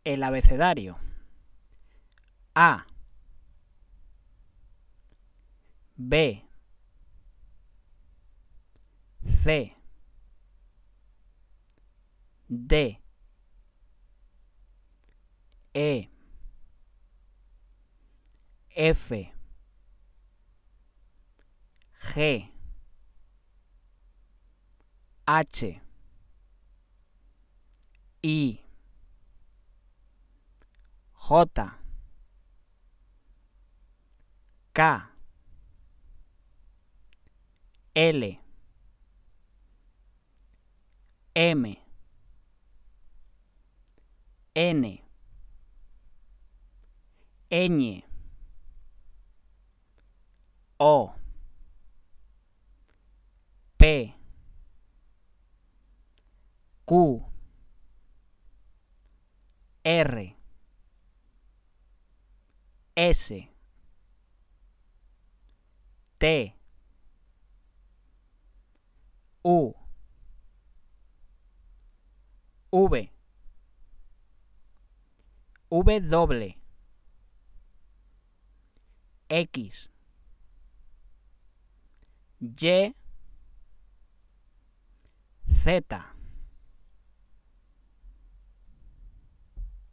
El abecedario. A, B, C, D, E, F, G, H, I, J, K, L, M, N, Ñ, O, P, Q, R, S, T, U, V, W, X, Y, Z,